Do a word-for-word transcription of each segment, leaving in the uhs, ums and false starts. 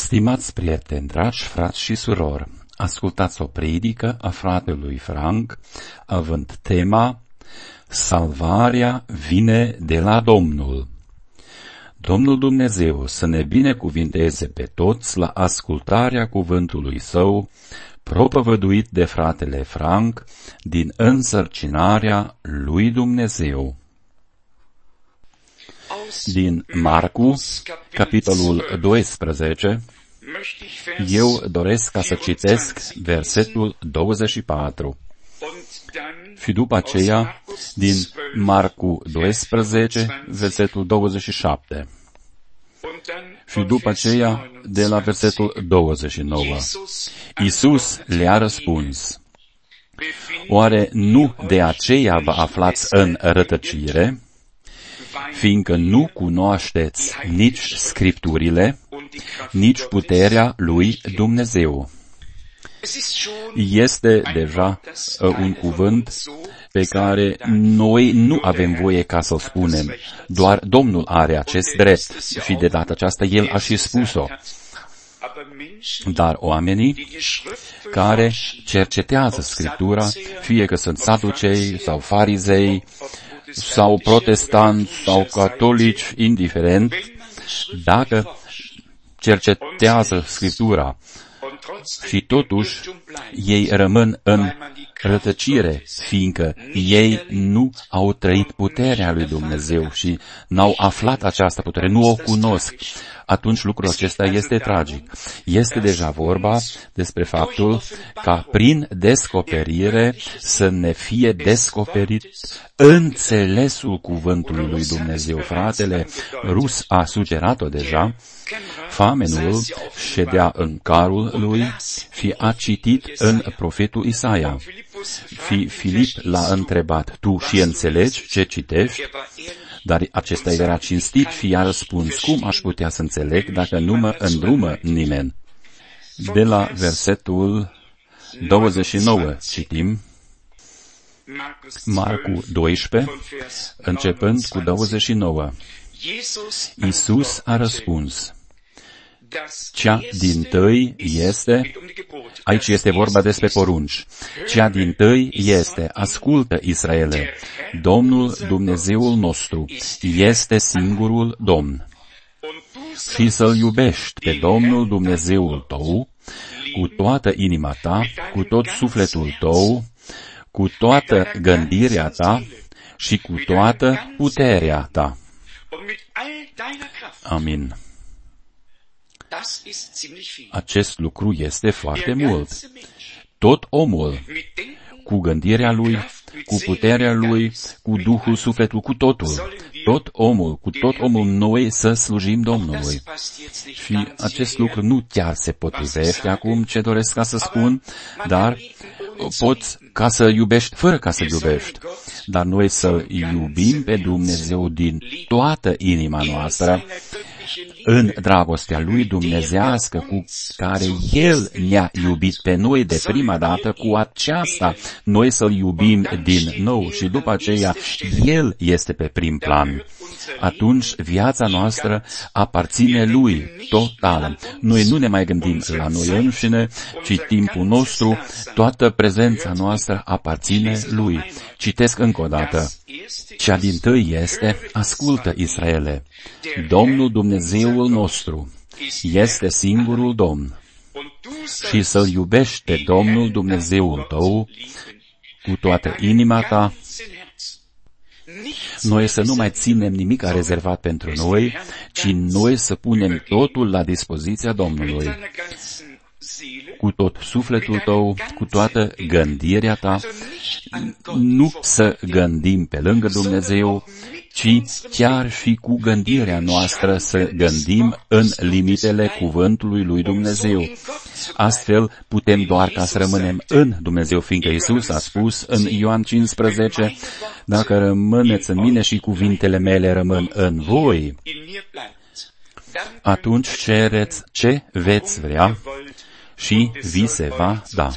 Stimați prieteni, dragi frați și surori, ascultați o predică a fratelui Frank, având tema Salvarea vine de la Domnul. Domnul Dumnezeu să ne binecuvinteze pe toți la ascultarea cuvântului Său, propovăduit de fratele Frank din însărcinarea lui Dumnezeu. Din Marcu, capitolul doisprezece, eu doresc ca să citesc versetul douăzeci și patru. Și după aceea, din Marcu doisprezece, versetul douăzeci și șapte. Și după aceea, de la versetul douăzeci și nouă. Iisus le-a răspuns: oare nu de aceea vă aflați în rătăcire, fiindcă nu cunoașteți nici Scripturile, nici puterea lui Dumnezeu? Este deja un cuvânt pe care noi nu avem voie ca să-l spunem. Doar Domnul are acest drept și de data aceasta El a și spus-o. Dar oamenii care cercetează Scriptura, fie că sunt saducei sau farizei, sau protestanți, sau catolici, indiferent, dacă cercetează Scriptura și totuși ei rămân în rătăcire, fiindcă ei nu au trăit puterea lui Dumnezeu și n-au aflat această putere, nu o cunosc, atunci lucrul acesta este tragic. Este deja vorba despre faptul ca prin descoperire să ne fie descoperit înțelesul cuvântului lui Dumnezeu. Fratele Rus a sugerat-o deja. Famenul ședea în carul lui și a citit în profetul Isaia. Și Filip l-a întrebat: tu și înțelegi ce citești? Dar acesta era cinstit și i-a răspuns: cum aș putea să înțeleg dacă nu mă îndrumă nimeni? De la versetul douăzeci și nouă citim, Marcu doisprezece, începând cu douăzeci și nouă. Iisus a răspuns: cea dintâi este, aici este vorba despre porunci, cea dintâi este, ascultă Israele, Domnul Dumnezeul nostru este singurul Domn. Și să-L iubești pe Domnul Dumnezeul tău cu toată inima ta, cu tot sufletul tău, cu toată gândirea ta și cu toată puterea ta. Amin. Acest lucru este foarte mult. Tot omul, cu gândirea lui, cu puterea lui, cu Duhul, sufletul, cu totul, tot omul, cu tot omul noi să slujim Domnului. Și acest lucru nu chiar se potrivește acum ce doresc ca să spun, dar poți ca să iubești fără ca să iubești. Dar noi să iubim pe Dumnezeu din toată inima noastră, în dragostea lui dumnezească cu care El ne-a iubit pe noi de prima dată, cu aceasta noi să-L iubim din nou și după aceea El este pe prim plan. Atunci viața noastră aparține Lui total. Noi nu ne mai gândim la noi înșine, ci timpul nostru, toată prezența noastră aparține Lui. Citesc încă o dată. Cea dintâi este, ascultă Israele, Domnul Dumnezeul nostru este singurul Domn. Și să-L iubești pe Domnul Dumnezeul tău cu toată inima ta. Noi să nu mai ținem nimic rezervat pentru noi, ci noi să punem totul la dispoziția Domnului. Cu tot sufletul tău, cu toată gândirea ta, nu să gândim pe lângă Dumnezeu, ci chiar și cu gândirea noastră să gândim în limitele cuvântului lui Dumnezeu. Astfel putem doar ca să rămânem în Dumnezeu, fiindcă Iisus a spus în Ioan cincisprezece, dacă rămâneți în mine și cuvintele mele rămân în voi, atunci cereți ce veți vrea și vi se va da.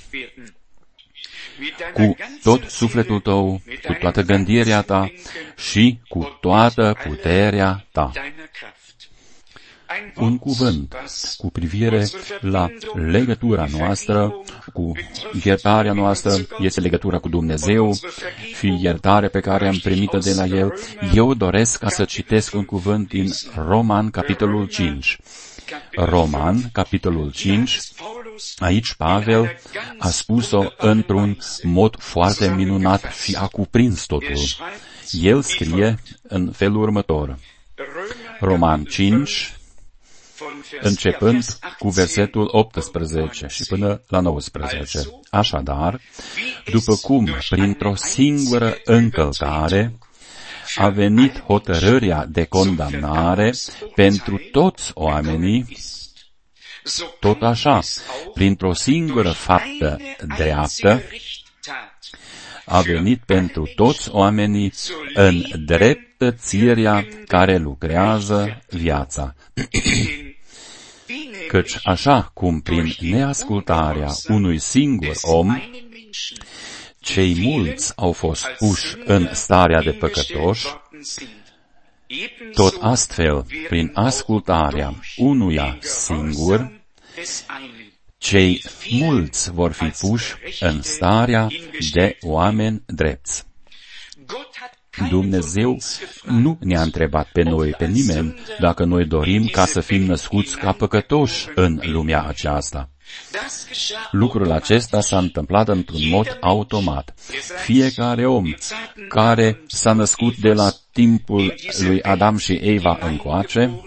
Cu tot sufletul tău, cu toată gândirea ta și cu toată puterea ta. un cuvânt cu privire la legătura noastră, cu iertarea noastră, este legătura cu Dumnezeu și iertarea pe care am primit-o de la El. Eu doresc ca să citesc un cuvânt din Roman, capitolul cinci. Roman, capitolul cinci, aici Pavel a spus-o într-un mod foarte minunat și a cuprins totul. El scrie în felul următor. Roman cinci, începând cu versetul optsprezece și până la nouăsprezece. Așadar, după cum printr-o singură încălcare a venit hotărârea de condamnare pentru toți oamenii, tot așa, printr-o singură faptă dreaptă, a venit pentru toți oamenii îndreptățirea care lucrează viața. Căci așa cum prin neascultarea unui singur om, cei mulți au fost puși în starea de păcătoși, tot astfel, prin ascultarea unuia singur, cei mulți vor fi puși în starea de oameni drepți. Dumnezeu nu ne-a întrebat pe noi, pe nimeni, dacă noi dorim ca să fim născuți ca păcătoși în lumea aceasta. Lucrul acesta s-a întâmplat într-un mod automat. Fiecare om care s-a născut de la timpul lui Adam și Eva încoace,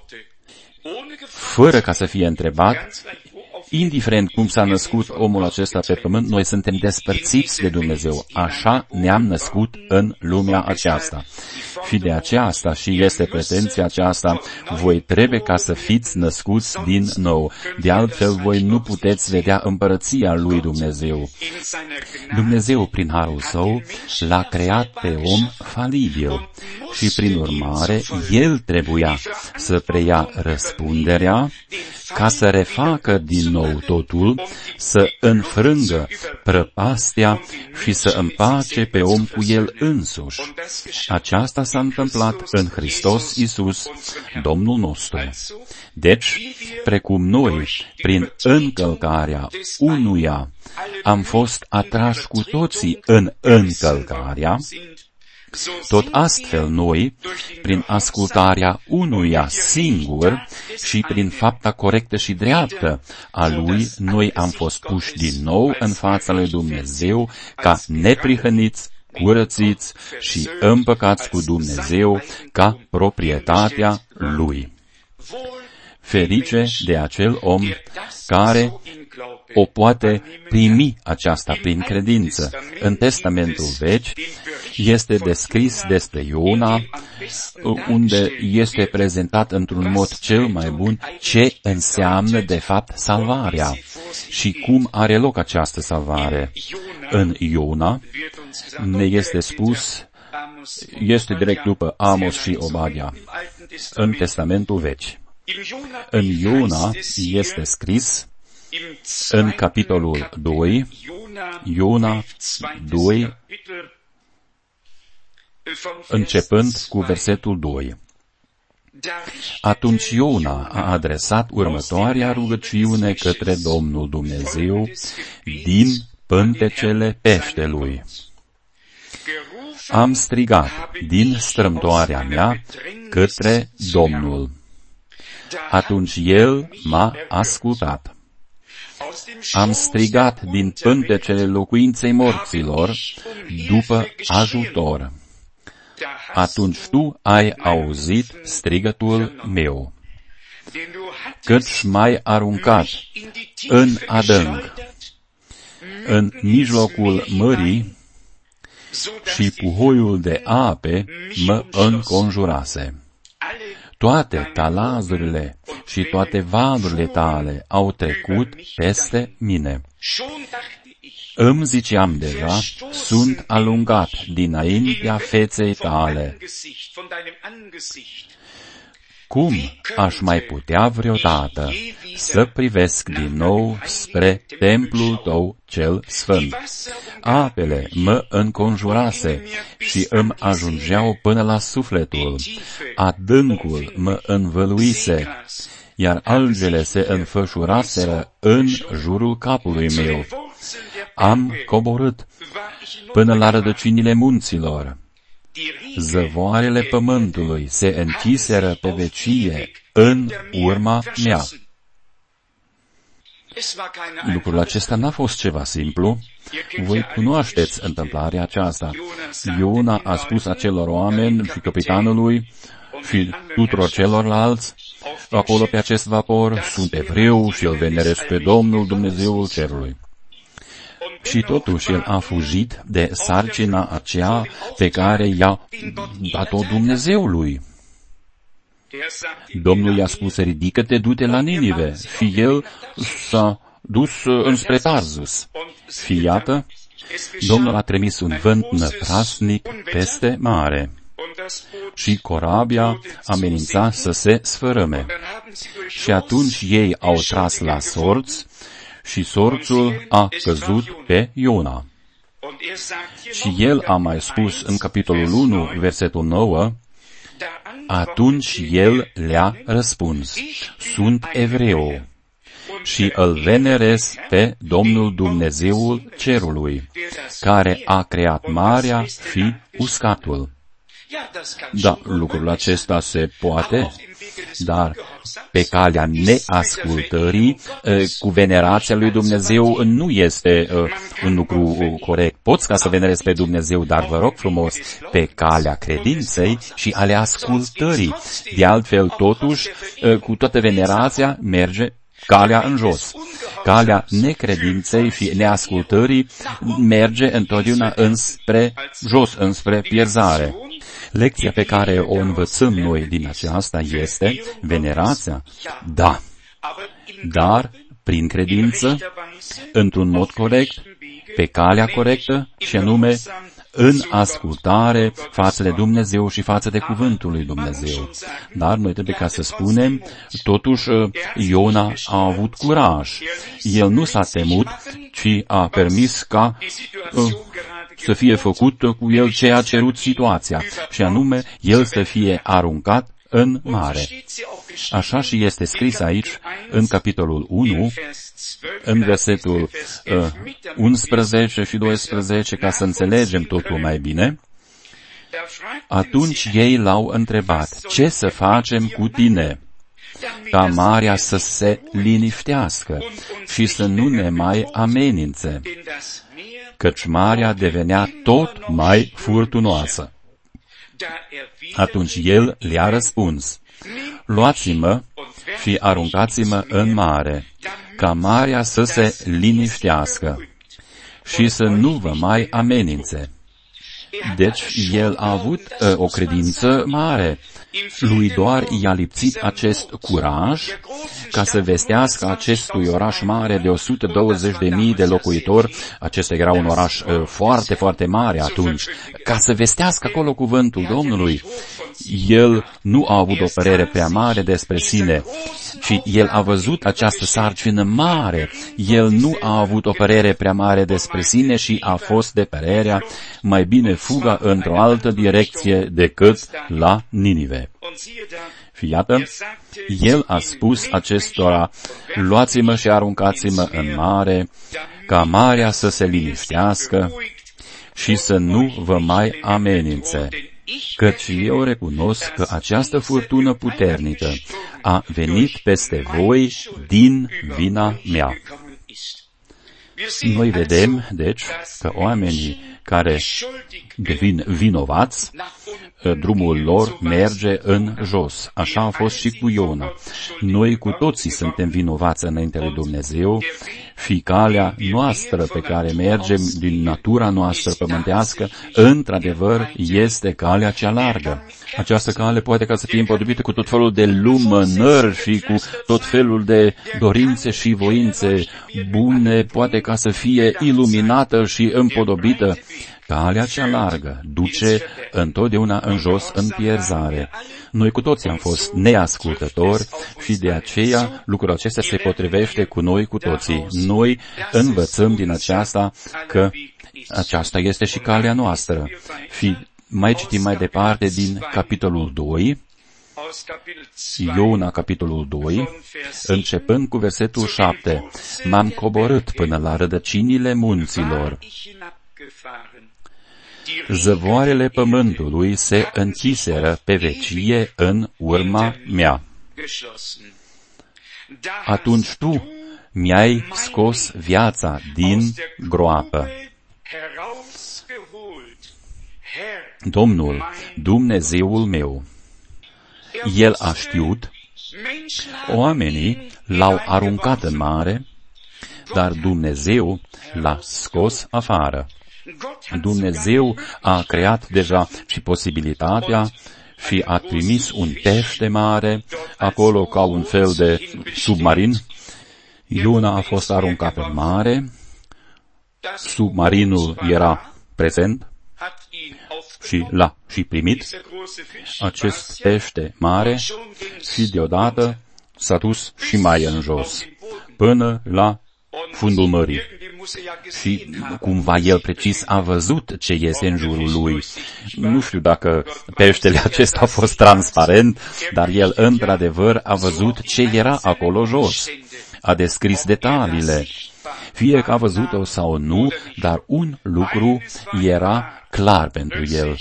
fără ca să fie întrebat, indiferent cum s-a născut omul acesta pe pământ, noi suntem despărțiți de Dumnezeu. Așa ne-am născut în lumea aceasta. Și de aceasta și este pretenția aceasta, voi trebuie ca să fiți născuți din nou. De altfel, voi nu puteți vedea împărăția lui Dumnezeu. Dumnezeu, prin harul său, l-a creat pe om falibil și, prin urmare, el trebuia să preia răspunderea ca să refacă din nou totul, să înfrângă prăpastia și să împace pe om cu el însuși. Aceasta s-a întâmplat în Hristos Iisus, Domnul nostru. Deci, precum noi, prin încălcarea unuia, am fost atrași cu toții în încălcarea, tot astfel noi, prin ascultarea unuia singur și prin fapta corectă și dreaptă a Lui, noi am fost puși din nou în fața lui Dumnezeu ca neprihăniți, curățiți și împăcați cu Dumnezeu ca proprietatea Lui. Ferice de acel om care o poate primi aceasta prin credință. În Testamentul Vechi este descris despre Iona, unde este prezentat într-un mod cel mai bun ce înseamnă de fapt salvarea și cum are loc această salvare. În Iona ne este spus, este direct după Amos și Obadia, în Testamentul Vechi. În Iona este scris, în capitolul doi, Iona doi, începând cu versetul doi. Atunci Iona a adresat următoarea rugăciune către Domnul Dumnezeu din pântecele peștelui. Am strigat din strâmtoarea mea către Domnul. Atunci El m-a ascultat. Am strigat din pântecele locuinței morților după ajutor. Atunci Tu ai auzit strigătul meu, căci m-ai aruncat în adânc, în mijlocul mării și puhoiul de ape mă înconjurase. Toate talazurile și toate valurile Tale au trecut peste mine. Îmi ziceam deja, sunt alungat dinaintea feței Tale. Cum aș mai putea vreodată să privesc din nou spre templul tău cel sfânt? Apele mă înconjurase și îmi ajungeau până la sufletul. Adâncul mă învăluise, iar algele se înfășuraseră în jurul capului meu. Am coborât până la rădăcinile munților. Zăvoarele pământului se închiseră pe vecie în urma mea. Lucrul acesta n-a fost ceva simplu. Voi cunoașteți întâmplarea aceasta. Iona a spus acelor oameni și capitanului și tuturor celorlalți acolo pe acest vapor: sunt evreu și îl venerez pe Domnul Dumnezeul cerului. Și totuși el a fugit de sarcina aceea pe care i-a dat-o Dumnezeului. Domnul i-a spus: ridică-te, du-te la Ninive. Și el s-a dus înspre Tarsus. Și iată, Domnul a trimis un vânt năprasnic peste mare. Și corabia amenința să se sfărâme. Și atunci ei au tras la sorți și sorțul a căzut pe Iona. Și el a mai spus în capitolul unu, versetul nouă, atunci el le-a răspuns: sunt evreu și îl venerez pe Domnul Dumnezeul cerului, care a creat marea și uscatul. Da, lucrul acesta se poate, dar pe calea neascultării, cu venerația lui Dumnezeu nu este un lucru corect. Poți ca să venerezi pe Dumnezeu, dar vă rog frumos, pe calea credinței și ale ascultării. De altfel, totuși, cu toată venerația merge calea în jos. Calea necredinței și neascultării merge întotdeauna înspre jos, înspre pierzare. Lecția pe care o învățăm noi din aceasta este venerația, da, dar prin credință, într-un mod corect, pe calea corectă, și anume în ascultare față de Dumnezeu și față de cuvântul lui Dumnezeu. Dar noi trebuie ca să spunem, totuși Iona a avut curaj. El nu s-a temut, ci a permis ca uh, să fie făcut cu el ce a cerut situația, și anume el să fie aruncat în mare. Așa și este scris aici, în capitolul unu, în versetul uh, unsprezece și doisprezece, ca să înțelegem totul mai bine. Atunci ei l-au întrebat: ce să facem cu tine, ca marea să se liniștească și să nu ne mai amenințe, căci marea devenea tot mai furtunoasă. Atunci el le-a răspuns: luați-mă și aruncați-mă în mare, ca marea să se liniștească și să nu vă mai amenințe. Deci el a avut uh, o credință mare. Lui doar i-a lipsit acest curaj ca să vestească acestui oraș mare de o sută douăzeci de mii de locuitori. Acesta era un oraș uh, foarte, foarte mare atunci. Ca să vestească acolo cuvântul Domnului. El nu a avut o părere prea mare despre sine, și el a văzut această sarcină mare. El nu a avut o părere prea mare despre sine și a fost de părerea: mai bine fugă într-o altă direcție decât la Ninive. Și iată, el a spus acestora: luați-mă și aruncați-mă în mare, ca marea să se liniștească și să nu vă mai amenințe, căci eu recunosc că această furtună puternică a venit peste voi din vina mea. Noi vedem, deci, că oamenii care devin vinovați, drumul lor merge în jos. Așa a fost și cu Iona. Noi cu toții suntem vinovați înainte lui Dumnezeu și calea noastră pe care mergem din natura noastră pământească, într-adevăr, este calea cea largă. Această cale poate ca să fie împotrivită cu tot felul de lumânări și cu tot felul de dorințe și voințe bune, poate ca să fie iluminată și împodobită calea cea largă duce întotdeauna în jos în pierzare. Noi cu toții am fost neascultători și de aceea lucrul acesta se potrivește cu noi cu toții. Noi învățăm din aceasta că aceasta este și calea noastră. Și mai citim mai departe din capitolul doi, Iona, capitolul doi, începând cu versetul șapte. M-am coborât până la rădăcinile munților. Zăvoarele pământului se închiseră pe vecie în urma mea. Atunci tu mi-ai scos viața din groapă. Domnul, Dumnezeul meu, El a știut, oamenii l-au aruncat în mare, dar Dumnezeu l-a scos afară. Dumnezeu a creat deja și posibilitatea și a trimis un pește mare, acolo ca un fel de submarin. Iona a fost aruncat în mare, submarinul era prezent și l-a și primit, acest pește mare, și deodată s-a dus și mai în jos, până la fundul mării. Și cumva el precis a văzut ce este în jurul lui. Nu știu dacă peștele acesta a fost transparent, dar el într-adevăr a văzut ce era acolo jos. A descris detaliile. Fie că a văzut-o sau nu, dar un lucru era clar pentru el.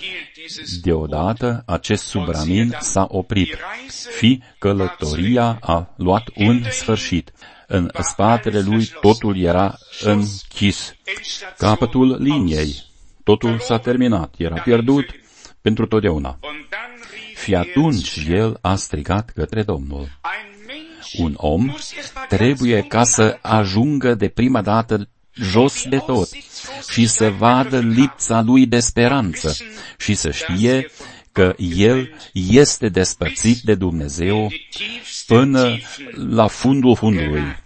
Deodată acest submarin s-a oprit și călătoria a luat un sfârșit. În spatele lui totul era închis. Capătul liniei. Totul s-a terminat. Era pierdut pentru totdeauna. Și atunci el a strigat către Domnul. Un om trebuie ca să ajungă de prima dată jos de tot și să vadă lipsa lui de speranță și să știe că el este despărțit de Dumnezeu până la fundul fundului.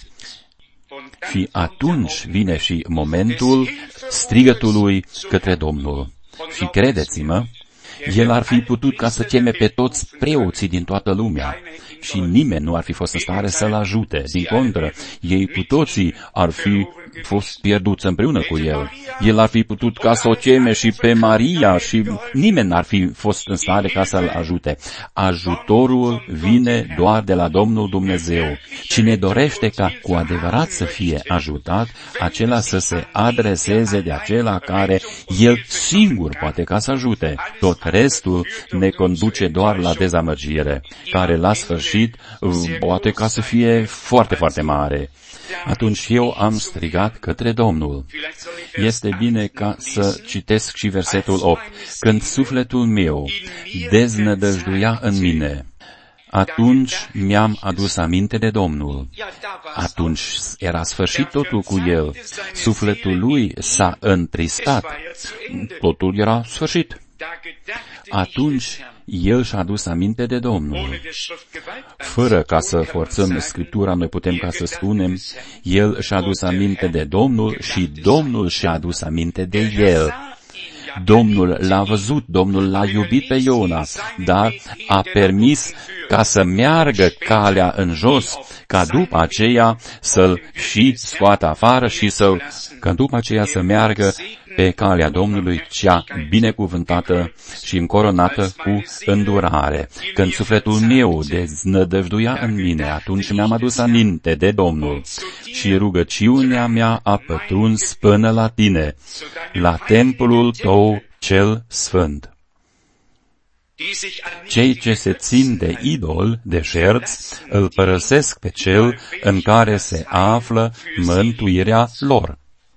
Și atunci vine și momentul strigătului către Domnul. Și credeți-mă, el ar fi putut ca să cheme pe toți preoții din toată lumea și nimeni nu ar fi fost în stare să-l ajute. Din contră, ei cu toții ar fi fost pierduți împreună cu el. El ar fi putut ca să o cheme și pe Maria și nimeni n-ar fi fost în stare ca să-l ajute. Ajutorul vine doar de la Domnul Dumnezeu. Cine dorește ca cu adevărat să fie ajutat, acela să se adreseze de acela care el singur poate ca să ajute. Tot restul ne conduce doar la dezamăgire, care la sfârșit poate ca să fie foarte, foarte mare. Atunci eu am strigat către Domnul. Este bine ca să citesc și versetul opt. Când sufletul meu deznădăjduia în mine, atunci mi-am adus aminte de Domnul. Atunci era sfârșit totul cu el. Sufletul lui s-a întristat. Totul era sfârșit. Atunci el și-a adus aminte de Domnul. Fără ca să forțăm Scriptura, noi putem ca să spunem, el și-a adus aminte de Domnul și Domnul și-a adus aminte de el. Domnul l-a văzut, Domnul l-a iubit pe Iona, dar a permis ca să meargă calea în jos, ca după aceea să-l și scoată afară și să-l, ca după aceea să meargă pe calea Domnului cea binecuvântată și încoronată cu îndurare. Când sufletul meu deznădăjduia în mine, atunci mi-am adus aminte de Domnul și rugăciunea mea a pătruns până la tine, la templul tău cel sfânt. Cei ce se țin de idol, de șerț, îl părăsesc pe cel în care se află mântuirea lor.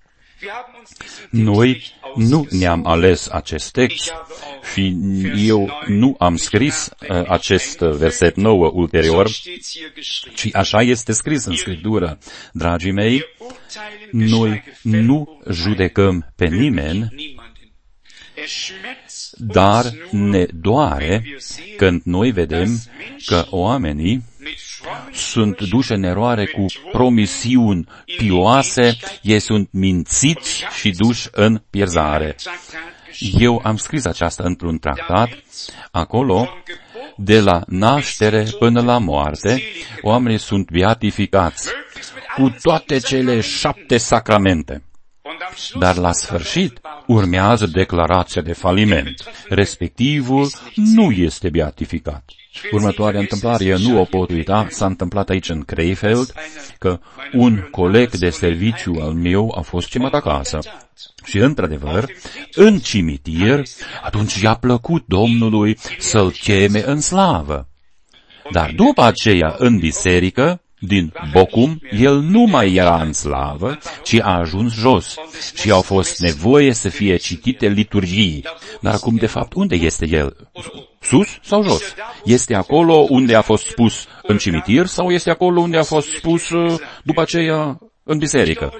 Noi nu ne-am ales acest text și eu nu am scris uh, acest verset nou ulterior, ci așa este scris în Scriptură. Dragii mei, noi nu judecăm pe nimeni, dar ne doare când noi vedem că oamenii sunt duși în eroare cu promisiuni pioase, ei sunt mințiți și duși în pierzare. Eu am scris aceasta într-un tractat, acolo, de la naștere până la moarte, oamenii sunt beatificați cu toate cele șapte sacramente. Dar la sfârșit urmează declarația de faliment. Respectivul nu este beatificat. Următoarea întâmplare, eu nu o pot uita, s-a întâmplat aici în Krefeld, că un coleg de serviciu al meu a fost chemat acasă. Și, într-adevăr, în cimitir, atunci i-a plăcut Domnului să-l cheme în slavă. Dar după aceea, în biserică, din Bocum, el nu mai era în slavă, ci a ajuns jos și au fost nevoie să fie citite liturghii. Dar acum, de fapt, unde este el? Sus sau jos? Este acolo unde a fost spus în cimitir sau este acolo unde a fost spus după aceea în biserică?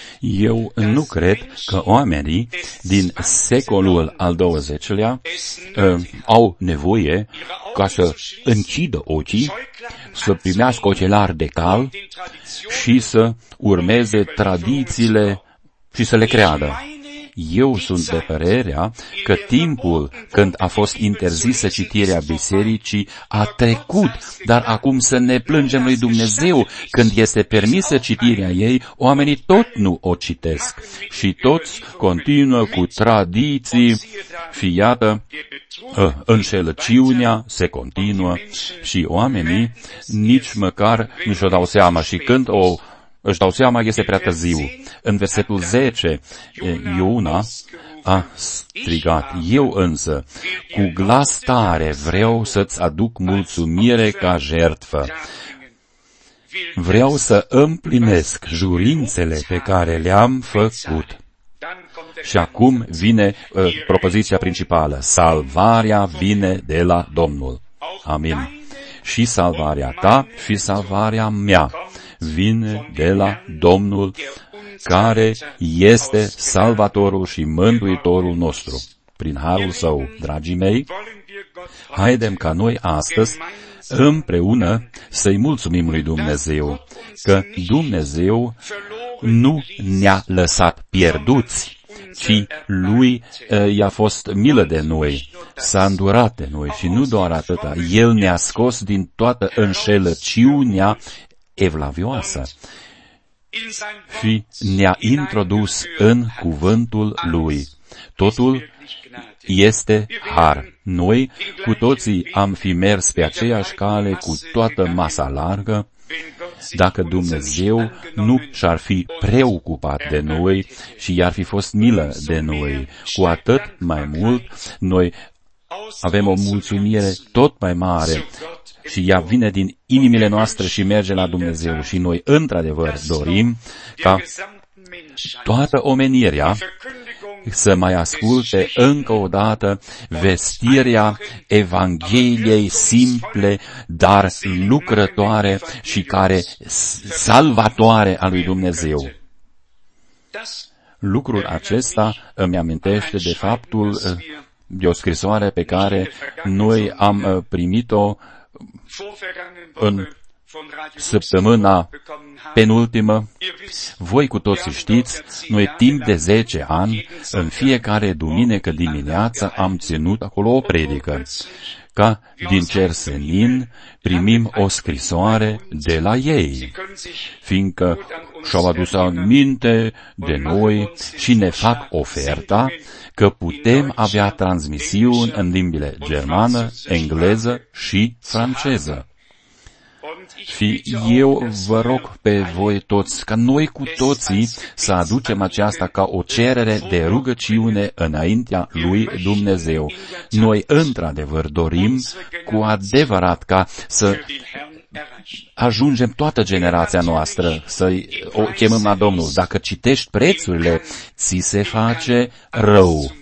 Eu nu cred că oamenii din secolul al douăzecilea uh, au nevoie ca să închidă ochii, să primească ochelari de cal și să urmeze tradițiile și să le creadă. Eu sunt de părerea că timpul când a fost interzisă citirea bisericii a trecut, dar acum să ne plângem lui Dumnezeu când este permisă citirea ei, oamenii tot nu o citesc și toți continuă cu tradiții și iată, înșelăciunea se continuă și oamenii nici măcar nu și-o dau seama și când o își dau seama, este prea târziu. În versetul zece, Iona a strigat, eu însă, cu glas tare vreau să-ți aduc mulțumire ca jertfă. Vreau să împlinesc jurințele pe care le-am făcut. Și acum vine uh, propoziția principală. Salvarea vine de la Domnul. Amin. Și salvarea ta și salvarea mea vine de la Domnul, care este Salvatorul și Mântuitorul nostru. Prin harul Său, dragii mei, haidem ca noi astăzi împreună să-i mulțumim lui Dumnezeu, că Dumnezeu nu ne-a lăsat pierduți, ci Lui uh, i-a fost milă de noi, s-a îndurat de noi și nu doar atâta, El ne-a scos din toată înșelăciunea evlavioasă și ne-a introdus în cuvântul Lui. Totul este har. Noi cu toții am fi mers pe aceeași cale cu toată masa largă, dacă Dumnezeu nu și-ar fi preocupat de noi și i-ar fi fost milă de noi. Cu atât mai mult, noi avem o mulțumire tot mai mare și ea vine din inimile noastre și merge la Dumnezeu. Și noi, într-adevăr, dorim ca toată omenirea să mai asculte încă o dată vestirea Evangheliei simple, dar lucrătoare și care salvatoare a lui Dumnezeu. Lucrul acesta îmi amintește de faptul de o scrisoare pe care noi am primit-o în săptămâna penultimă. Voi cu toții știți, noi timp de zece ani, în fiecare duminică dimineața am ținut acolo o predică. Ca din cer senin primim o scrisoare de la ei, fiindcă și-au adus aminte de noi și ne fac oferta că putem avea transmisiuni în limbile germană, engleză și franceză. Și eu vă rog pe voi toți, ca noi cu toții să aducem aceasta ca o cerere de rugăciune înaintea lui Dumnezeu. Noi, într-adevăr, dorim cu adevărat ca să ajungem toată generația noastră, să o chemăm la Domnul. Dacă citești prețurile, ți se face rău.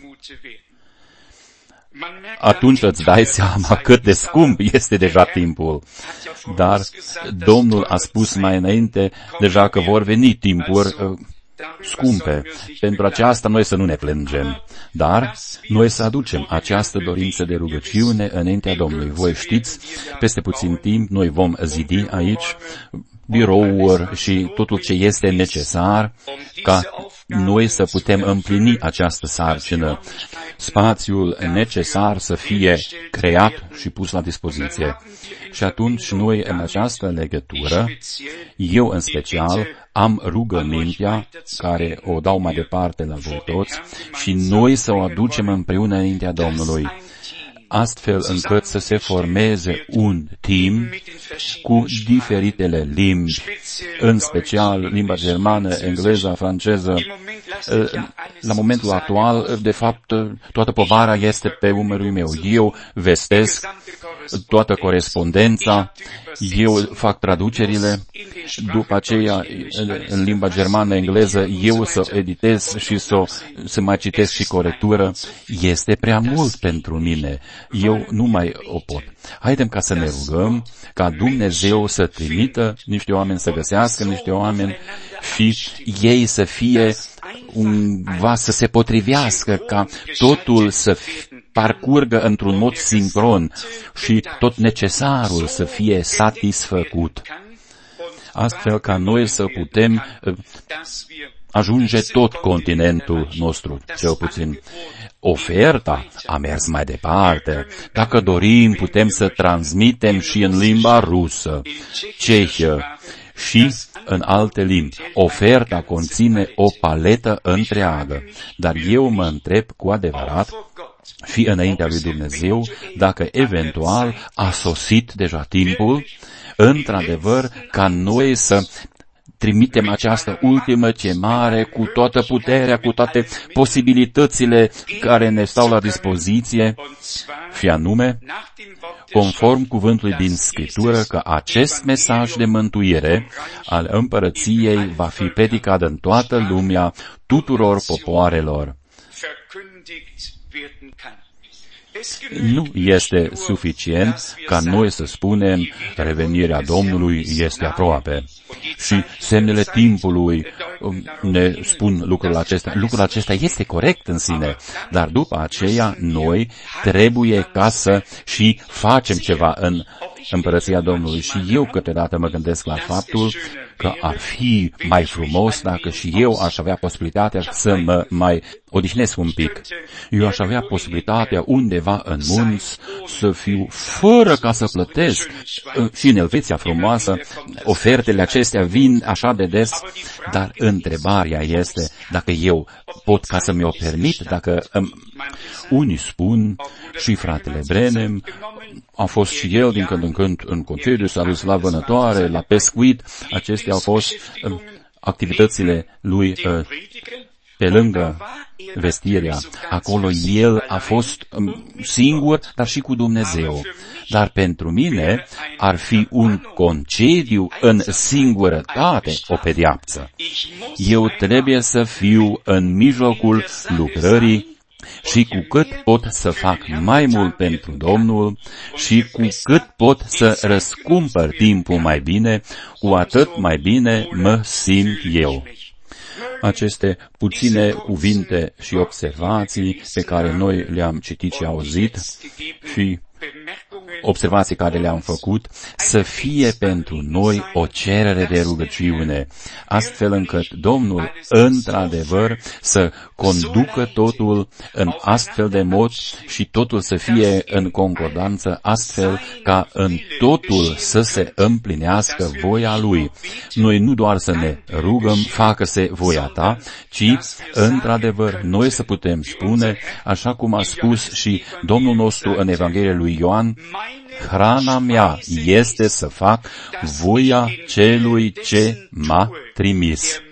Atunci îți dai seama cât de scump este deja timpul. Dar Domnul a spus mai înainte deja că vor veni timpuri scumpe. Pentru aceasta noi să nu ne plângem, dar noi să aducem această dorință de rugăciune înaintea Domnului. Voi știți, peste puțin timp noi vom zidi aici birouri și totul ce este necesar ca noi să putem împlini această sarcină. Spațiul necesar să fie creat și pus la dispoziție. Și atunci noi în această legătură, eu în special, am rugămintea care o dau mai departe la voi toți și noi să o aducem împreună înaintea Domnului, astfel încât să se formeze un team cu diferitele limbi, în special limba germană, engleză, franceză. La momentul actual, de fapt, toată povara este pe umărul meu. Eu vestesc toată corespondența, eu fac traducerile, după aceea, în limba germană, engleză, eu să editez și să, să mai citesc și corectură. Este prea mult pentru mine. Eu nu mai o pot. Haidem ca să ne rugăm, ca Dumnezeu să trimită niște oameni, să găsească niște oameni și ei să fie cumva să se potrivească, ca totul să parcurgă într-un mod sincron și tot necesarul să fie satisfăcut, astfel ca noi să putem ajunge tot continentul nostru, cel puțin. Oferta a mers mai departe. Dacă dorim, putem să transmitem și în limba rusă, cehă și în alte limbi. Oferta conține o paletă întreagă, dar eu mă întreb cu adevărat și înaintea lui Dumnezeu dacă eventual a sosit deja timpul, într-adevăr, ca noi să trimitem această ultimă chemare cu toată puterea, cu toate posibilitățile care ne stau la dispoziție, și anume, conform cuvântului din Scriptură, că acest mesaj de mântuire al împărăției va fi predicat în toată lumea tuturor popoarelor. Nu este suficient ca noi să spunem revenirea Domnului este aproape și semnele timpului ne spun lucrul acesta. Lucrul acesta este corect în sine, dar după aceea noi trebuie ca să și facem ceva în împărăția Domnului. Și eu câteodată mă gândesc la faptul că ar fi mai frumos dacă și eu aș avea posibilitatea să mă mai odihnesc un pic. Eu aș avea posibilitatea undeva în munți să fiu fără ca să plătesc. Și în Elveția frumoasă, ofertele acestea vin așa de des, dar întrebarea este dacă eu pot ca să mi-o permit, dacă um, unii spun, și fratele Brenem a fost și el din când în când în concediu, s-a dus la vânătoare, la pescuit. Acestea au fost um, activitățile lui uh, pe lângă vestirea. Acolo el a fost um, singur, dar și cu Dumnezeu. Dar pentru mine ar fi un concediu în singurătate o pedeapsă. Eu trebuie să fiu în mijlocul lucrării și cu cât pot să fac mai mult pentru Domnul și cu cât pot să răscumpăr timpul mai bine, cu atât mai bine mă simt eu. Aceste puține cuvinte și observații pe care noi le-am citit și auzit și observații care le-am făcut, să fie pentru noi o cerere de rugăciune, astfel încât Domnul, într-adevăr, să conducă totul în astfel de mod și totul să fie în concordanță, astfel ca în totul să se împlinească voia Lui. Noi nu doar să ne rugăm, facă-se voia Ta, ci, într-adevăr, noi să putem spune, așa cum a spus și Domnul nostru în Evanghelia lui Ioan, hrana mea este să fac voia celui ce m-a trimis.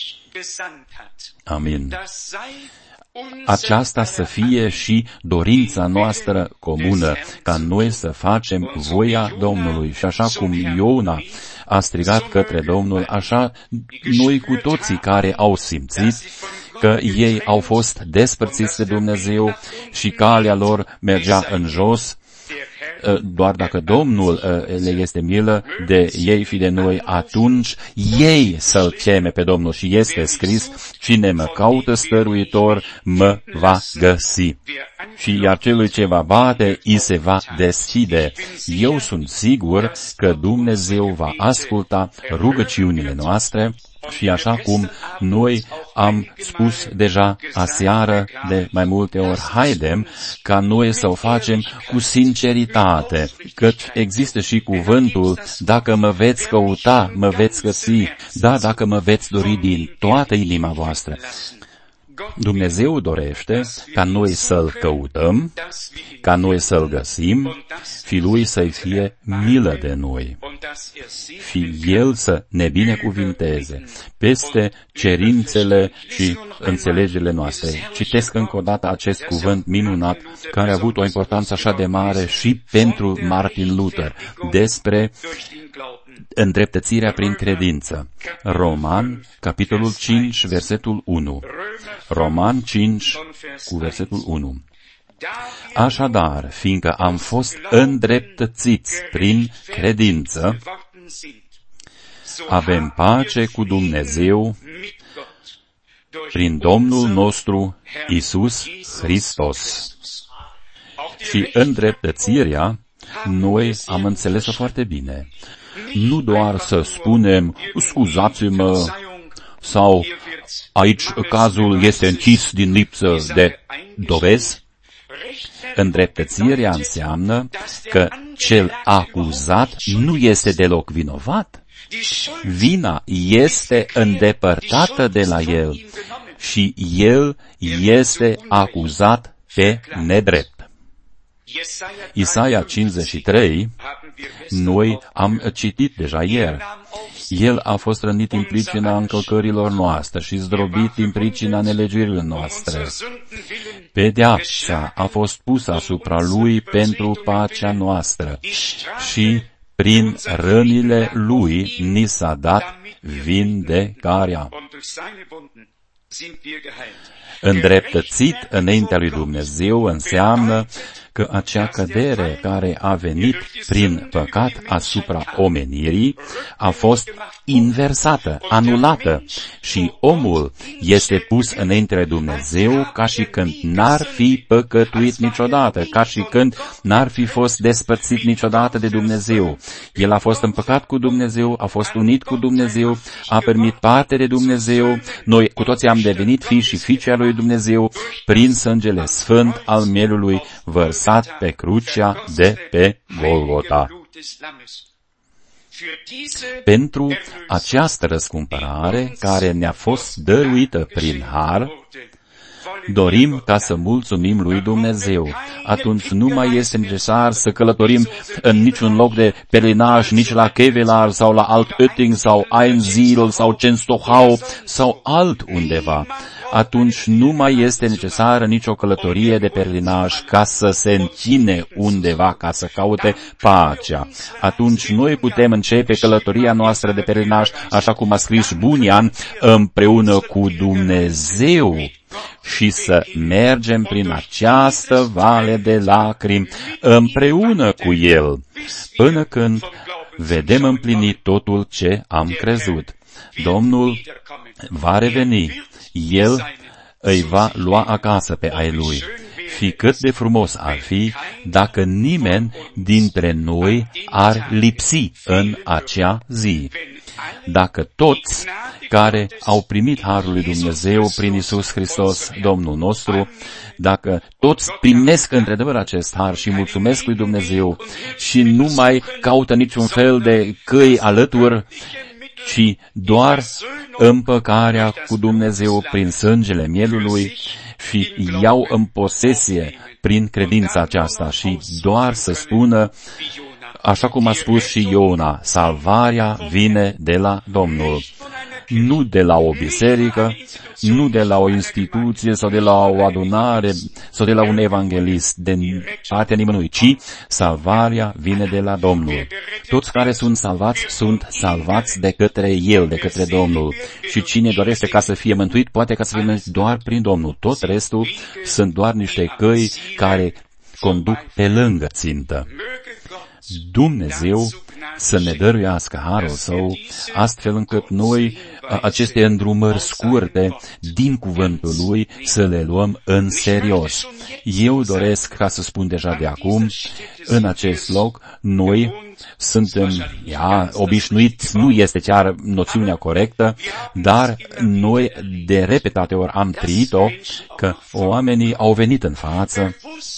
Amin. Aceasta să fie și dorința noastră comună, ca noi să facem voia Domnului. Și așa cum Iona a strigat către Domnul, așa noi cu toții care au simțit că ei au fost despărțiți de Dumnezeu și calea lor mergea în jos, doar dacă Domnul le este milă de ei fi de noi, atunci ei să-L cheme pe Domnul. Și este scris, cine mă caută stăruitor, mă va găsi. Și iar celui ce va bate, îi se va deschide. Eu sunt sigur că Dumnezeu va asculta rugăciunile noastre și așa cum noi am spus deja aseară de mai multe ori, haidem ca noi să o facem cu sinceritate, căci există și cuvântul, dacă mă veți căuta, mă veți găsi, da, dacă mă veți dori din toată inima voastră. Dumnezeu dorește ca noi să-L căutăm, ca noi să-L găsim, fi Lui să-i fie milă de noi, fi El să ne binecuvinteze peste cerințele și înțelegerile noastre. Citesc încă o dată acest cuvânt minunat, care a avut o importanță așa de mare și pentru Martin Luther, despre îndreptățirea prin credință. Roman, capitolul cinci, versetul unu. Roman cinci, cu versetul unu. Așadar, fiindcă am fost îndreptățiți prin credință, avem pace cu Dumnezeu prin Domnul nostru Iisus Hristos. Și îndreptățirea, noi am înțeles-o foarte bine. Nu doar să spunem, scuzați-mă, sau aici cazul este închis din lipsă de dovezi. Îndreptățirea înseamnă că cel acuzat nu este deloc vinovat. Vina este îndepărtată de la el și el este acuzat pe nedrept. Isaia cincizeci și trei, noi am citit deja ieri. El a fost rănit în pricina încălcărilor noastre și zdrobit în pricina nelegiurilor noastre. Pedeapsa a fost pusă asupra lui pentru pacea noastră și prin rănile lui ni s-a dat vindecarea. Îndreptățit înaintea lui Dumnezeu înseamnă că acea cădere care a venit prin păcat asupra omenirii a fost inversată, anulată și omul este pus înaintea lui Dumnezeu ca și când n-ar fi păcătuit niciodată, ca și când n-ar fi fost despărțit niciodată de Dumnezeu. El a fost împăcat cu Dumnezeu, a fost unit cu Dumnezeu, a primit parte de Dumnezeu, noi cu toții am devenit fii și fiice al lui Dumnezeu prin sângele sfânt al mielului vărsat pe crucea de pe Golgota. Pentru această răscumpărare care ne-a fost dăruită prin har, dorim ca să mulțumim lui Dumnezeu. Atunci nu mai este necesar să călătorim în niciun loc de pelinaj, nici la Kevelaar sau la Altötting sau Einsiedel sau Chenstohau sau altundeva. Atunci nu mai este necesară nicio călătorie de pelinaj ca să se închine undeva, ca să caute pacea. Atunci noi putem începe călătoria noastră de pelinaj, așa cum a scris Bunyan, împreună cu Dumnezeu și să mergem prin această vale de lacrimi împreună cu El, până când vedem împlinit totul ce am crezut. Domnul va reveni. El îi va lua acasă pe ai Lui. Și cât de frumos ar fi dacă nimeni dintre noi ar lipsi în acea zi. Dacă toți care au primit harul lui Dumnezeu prin Iisus Hristos, Domnul nostru, dacă toți primesc într-adevăr acest har și mulțumesc lui Dumnezeu și nu mai caută niciun fel de căi alături, ci doar împăcarea cu Dumnezeu prin sângele mielului și iau în posesie prin credința aceasta și doar să spună, așa cum a spus și Iona, salvarea vine de la Domnul. Nu de la o biserică, nu de la o instituție sau de la o adunare sau de la un evanghelist, de partea nimănui, ci salvarea vine de la Domnul. Toți care sunt salvați, sunt salvați de către El, de către Domnul. Și cine dorește ca să fie mântuit, poate ca să fie mântuit doar prin Domnul. Tot restul sunt doar niște căi care conduc pe lângă țintă. Dumnezeu să ne dăruiască harul Său, astfel încât noi aceste îndrumări scurte din cuvântul Lui să le luăm în serios. Eu doresc, ca să spun deja de acum, în acest loc, noi suntem, ia, obișnuiți, nu este chiar noțiunea corectă, dar noi de repetate ori am trăit-o, că oamenii au venit în față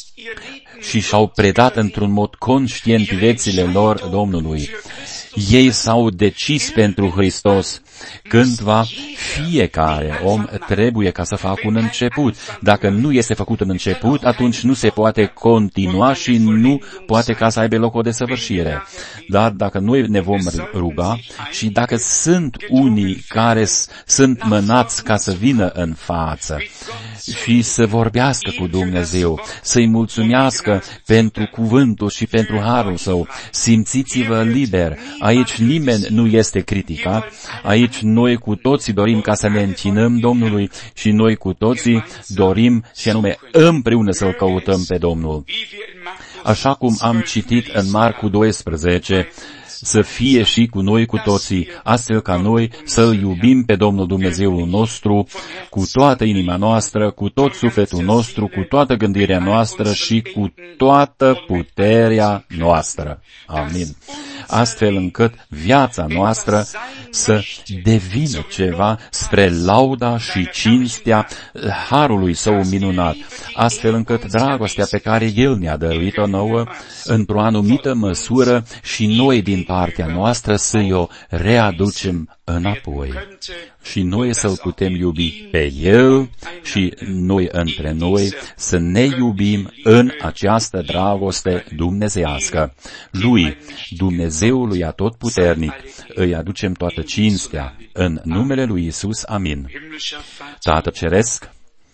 și și-au predat într-un mod conștient viețile lor Domnului. Ei s-au decis pentru Hristos. Cândva fiecare om trebuie ca să facă un început. Dacă nu este făcut în început, atunci nu se poate continua și nu poate ca să aibă loc o desăvârșire. Dar dacă noi ne vom ruga și dacă sunt unii care sunt mânați ca să vină în față și să vorbească cu Dumnezeu, să-i mulțumească pentru cuvântul și pentru harul Său, simțiți-vă liber. Aici nimeni nu este criticat, aici noi cu toții dorim ca să ne închinăm Domnului și noi cu toții dorim și anume împreună să-L căutăm pe Domnul. Așa cum am citit în Marcu doisprezece, să fie și cu noi cu toții, astfel ca noi să-L iubim pe Domnul Dumnezeul nostru cu toată inima noastră, cu tot sufletul nostru, cu toată gândirea noastră și cu toată puterea noastră. Amin. Astfel încât viața noastră să devină ceva spre lauda și cinstea harului Său minunat, astfel încât dragostea pe care El ne-a dăruit-o nouă, într-o anumită măsură și noi din partea noastră să o readucem înapoi. Și noi să-L putem iubi pe El și noi între noi să ne iubim în această dragoste dumnezeiască. Lui, Dumnezeului Atotputernic, îi aducem toată cinstea în numele Lui Iisus. Amin. Tată Ceresc,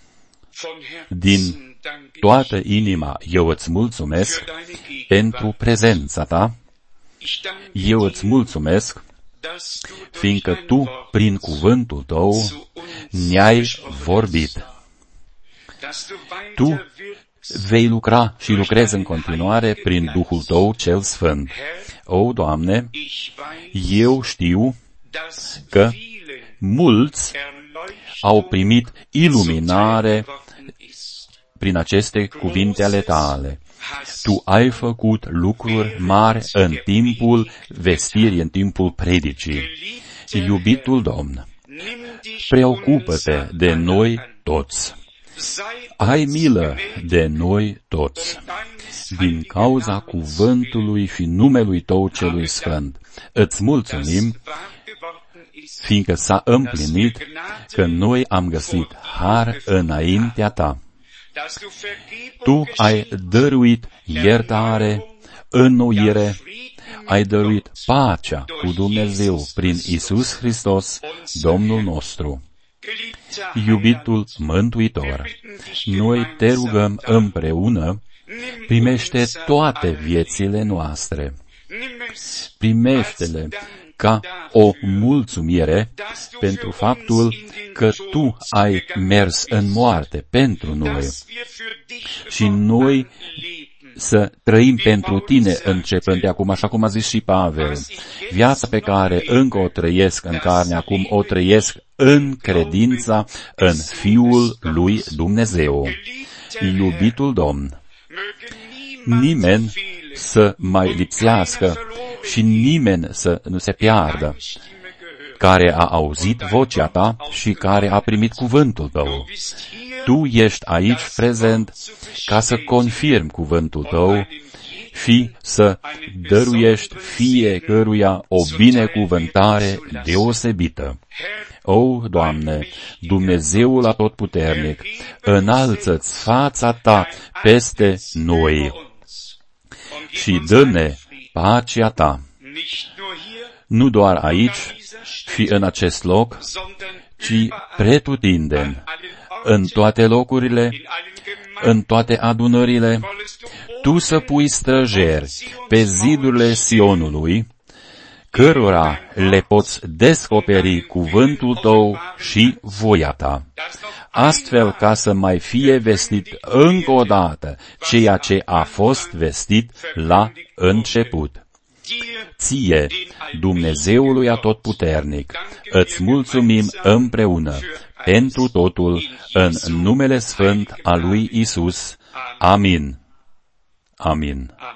din toată inima eu îți mulțumesc pentru prezența Ta. Eu îți mulțumesc fiindcă Tu, prin cuvântul Tău, ne-ai vorbit. Tu vei lucra și lucrezi în continuare prin Duhul Tău cel Sfânt. O, Doamne, eu știu că mulți au primit iluminare prin aceste cuvinte ale Tale. Tu ai făcut lucruri mari în timpul vestirii, în timpul predicii. Iubitul Domn, preocupă-te de noi toți. Ai milă de noi toți. Din cauza cuvântului și numelui Tău celui Sfânt, îți mulțumim, fiindcă s-a împlinit că noi am găsit har înaintea Ta. Tu ai dăruit iertare, înnoire, ai dăruit pacea cu Dumnezeu prin Iisus Hristos, Domnul nostru. Iubitul Mântuitor, noi te rugăm împreună, primește toate viețile noastre. Primește-le ca o mulțumire pentru faptul că Tu ai mers în moarte pentru noi și noi să trăim pentru Tine începând de acum, așa cum a zis și Pavel. Viața pe care încă o trăiesc în carne, acum o trăiesc în credința în Fiul lui Dumnezeu. Iubitul Domn, nimeni să mai lipsească și nimeni să nu se piardă, care a auzit vocea Ta și care a primit cuvântul Tău. Tu ești aici prezent ca să confirmi cuvântul Tău și să dăruiești fiecăruia o binecuvântare deosebită. O, Doamne, Dumnezeul Atotputernic, înalță-ți fața Ta peste noi și dă-ne pacea Ta, nu doar aici și în acest loc, ci pretutindeni, în toate locurile, în toate adunările, Tu să pui străjeri pe zidurile Sionului cărora le poți descoperi cuvântul tău și voia ta, astfel ca să mai fie vestit încă o dată ceea ce a fost vestit la început. Ție, Dumnezeului Atotputernic, îți mulțumim împreună pentru totul în numele sfânt al lui Isus. Amin. Amin.